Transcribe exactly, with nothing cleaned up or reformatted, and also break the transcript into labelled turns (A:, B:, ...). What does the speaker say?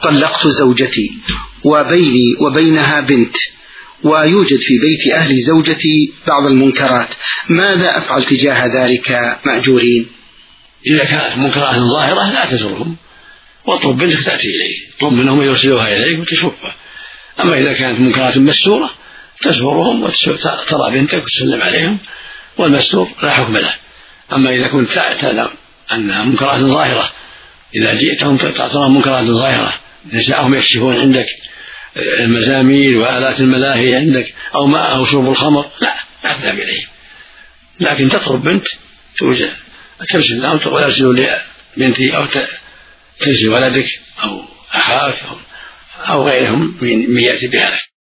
A: طلقت زوجتي وبيني وبينها بنت، ويوجد في بيت أهل زوجتي بعض المنكرات، ماذا أفعل تجاه ذلك مأجورين؟
B: إذا كانت منكرات ظاهرة لا تزورهم، واطلب بنتك تأتي إليه، اطلب منهم يرسلوها إليك وتشوفها. أما إذا كانت منكرات مستورة تزورهم وترى بنتك وتسلم عليهم، والمستور لا حكم له. أما إذا كنت تعلم أنها منكرات ظاهرة، إذا جئتهم تعتبر منكرات ظاهرة، نساءهم يكشفون عندك المزامير وآلات الملاهي عندك أو ماء أو شرب الخمر، لا لا تذهب إليهم، لكن تطلب بنت توجد ترسل لهم تقول أرسلوا لي بنتي، أو ترسل ولدك أو أخاك أو غيرهم من يأتي بها لك.